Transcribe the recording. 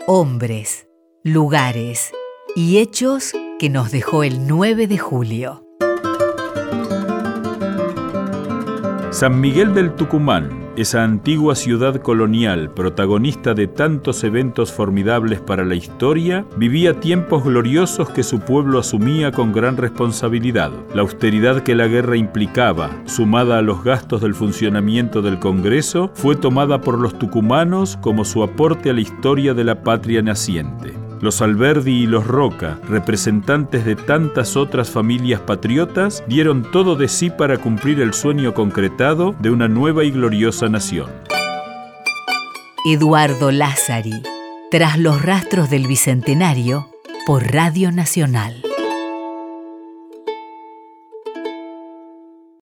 hombres, lugares y hechos que nos dejó el 9 de julio. San Miguel del Tucumán, esa antigua ciudad colonial, protagonista de tantos eventos formidables para la historia, vivía tiempos gloriosos que su pueblo asumía con gran responsabilidad. La austeridad que la guerra implicaba, sumada a los gastos del funcionamiento del Congreso, fue tomada por los tucumanos como su aporte a la historia de la patria naciente. Los Alberdi y los Roca, representantes de tantas otras familias patriotas, dieron todo de sí para cumplir el sueño concretado de una nueva y gloriosa nación. Eduardo Lázari, tras los rastros del Bicentenario, por Radio Nacional.